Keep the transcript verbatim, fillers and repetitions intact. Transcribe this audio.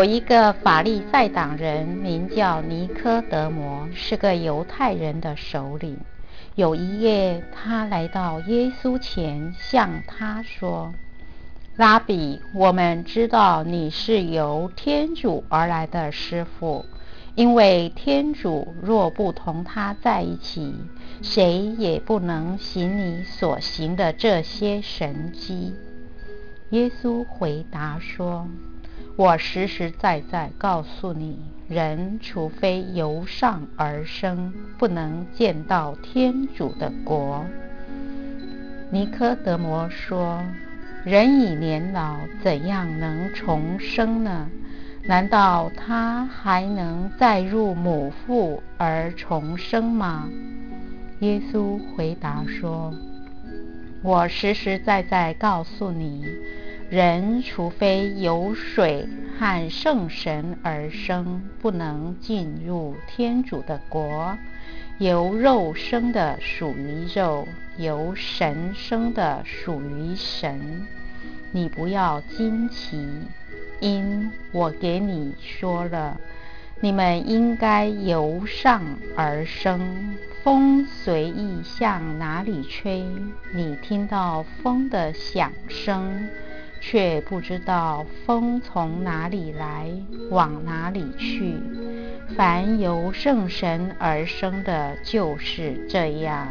有一个法利赛党人，名叫尼科德摩，是个犹太人的首领。有一夜，他来到耶稣前，向他说：拉比，我们知道你是由天主而来的师傅，因为天主若不同他在一起，谁也不能行你所行的这些神迹。耶稣回答说：我实实在在告诉你，人除非由上而生，不能见到天主的国。尼科德摩说：人已年老，怎样能重生呢？难道他还能再入母腹而重生吗？耶稣回答说：我实实在在告诉你，人除非由水和圣神而生，不能进入天主的国。由肉生的属于肉，由神生的属于神。你不要惊奇，因我给你说了，你们应该由上而生。风随意向哪里吹，你听到风的响声，却不知道风从哪里来，往哪里去。凡由圣神而生的，就是这样。